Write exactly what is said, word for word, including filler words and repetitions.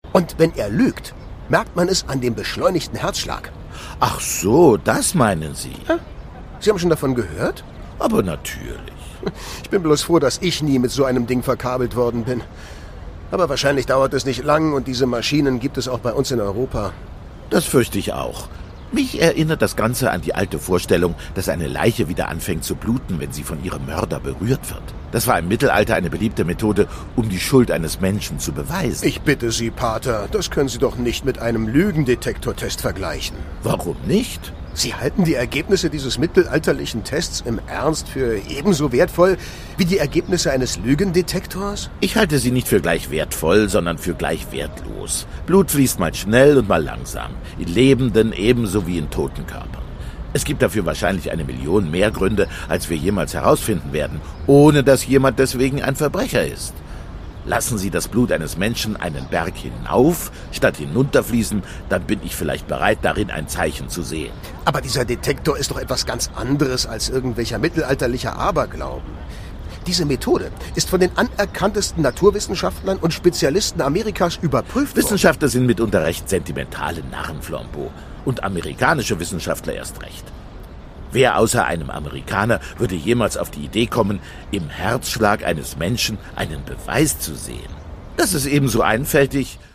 Und wenn er lügt, merkt man es an dem beschleunigten Herzschlag. Ach so, das meinen Sie? Ja? Sie haben schon davon gehört? Aber natürlich. Ich bin bloß froh, dass ich nie mit so einem Ding verkabelt worden bin. Aber wahrscheinlich dauert es nicht lang und diese Maschinen gibt es auch bei uns in Europa. Das fürchte ich auch. Mich erinnert das Ganze an die alte Vorstellung, dass eine Leiche wieder anfängt zu bluten, wenn sie von ihrem Mörder berührt wird. Das war im Mittelalter eine beliebte Methode, um die Schuld eines Menschen zu beweisen. Ich bitte Sie, Pater, das können Sie doch nicht mit einem Lügendetektortest vergleichen. Warum nicht? Sie halten die Ergebnisse dieses mittelalterlichen Tests im Ernst für ebenso wertvoll wie die Ergebnisse eines Lügendetektors? Ich halte sie nicht für gleich wertvoll, sondern für gleich wertlos. Blut fließt mal schnell und mal langsam, in lebenden ebenso wie in toten Körpern. Es gibt dafür wahrscheinlich eine Million mehr Gründe, als wir jemals herausfinden werden, ohne dass jemand deswegen ein Verbrecher ist. Lassen Sie das Blut eines Menschen einen Berg hinauf, statt hinunterfließen, dann bin ich vielleicht bereit, darin ein Zeichen zu sehen. Aber dieser Detektor ist doch etwas ganz anderes als irgendwelcher mittelalterlicher Aberglauben. Diese Methode ist von den anerkanntesten Naturwissenschaftlern und Spezialisten Amerikas überprüft worden. Wissenschaftler sind mitunter recht sentimentale Narren, Flambeau. Und amerikanische Wissenschaftler erst recht. Wer außer einem Amerikaner würde jemals auf die Idee kommen, im Herzschlag eines Menschen einen Beweis zu sehen? Das ist ebenso einfältig